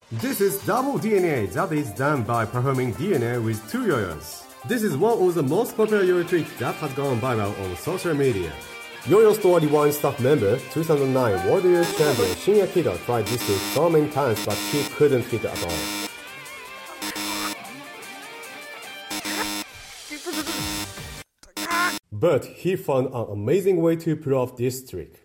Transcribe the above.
This is double DNA that is done by performing DNA with two yo-yos. This is one of the most popular yo-yo tricks that has gone viral on social media. Yo-Yo Store Rewind staff member, 2009 World Yo-Yo Champion Shinya Kida tried this trick so many times but he couldn't hit at all. But he found an amazing way to pull off this trick.